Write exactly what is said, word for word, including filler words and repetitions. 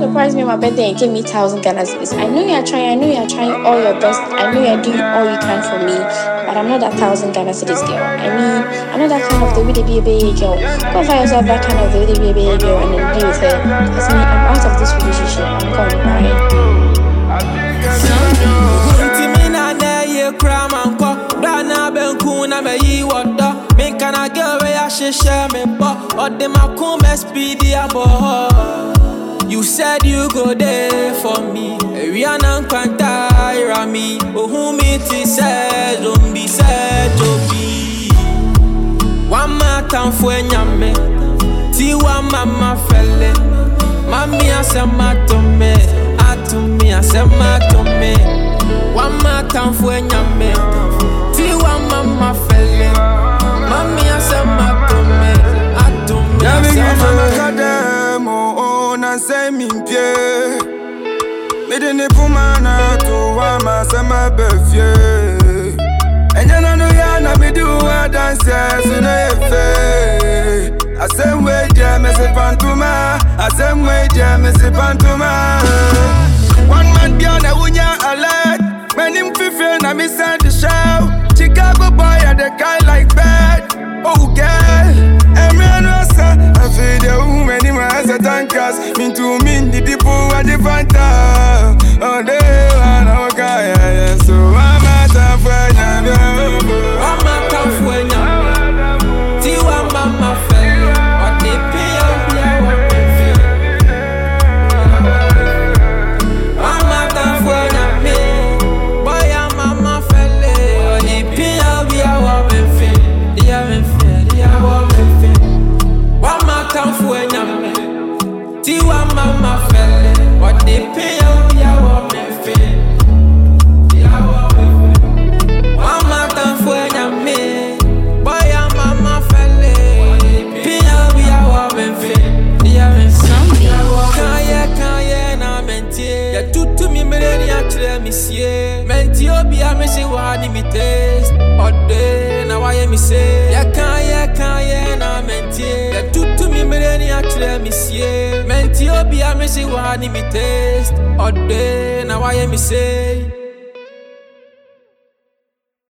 surprised me on my birthday and gave me thousand Ghana cedis. I know you're trying, I know you're trying all your best. I know you're doing all you can for me, but I'm not that thousand Ghana cedis girl. I mean, I'm not that kind of the way they be a baby girl. Go find yourself that kind of the way they be a baby girl and then be with her. Because me, I'm out of this relationship. I'm gone, right? You said you go there for me. Rihanna Quanta, me. Oh, who me to say, don't be sad, don't be. One more time for nyame. Tiwa mama felle. Mami asema tome. Atumi asema tome. One more time for nyame. Tiwa mama felle. Mami asema tome. Atumi asema tome. Say me pie me de ne pumana to wa ma sama befie enya na no ya na me do wa dance so na efe asem we je me se pantuma asem we je me se pantuma one man be on a wunya alert when him fife na me send the show Chicago boy at the guy like bad oh girl everyone was I feel the woman in my hands at tankers. Me to me, the people at the Fanta. Oh, they want to go, yeah, so I'm at a friend. I'm at a friend. Tiwa mama fell. What they pay up, yeah, what they feel. I'm at a friend, me. Boy, I'm mama fell. What they pay up, yeah, what they feel. Yeah, me feel, yeah, what they feel. One more time for nyame. Tiwa mama felle. What they pay out, yeah, what me feel. Yeah, what me feel. One more time for nyame. Boy, yeah, mama felle. Pay out, yeah, what me feel. Yeah, me feel. Kanye, kanye, na mentie. Ya tutu mi mereni ya chile misie. Menti obi ya mesi wani mi taste. Ode na waye mi say. Ya kanye, kanye, na mentie. Ya tutu mi mereni ya chile misie. Menti obi ya mesi wani mi taste. Ode na waye mi say.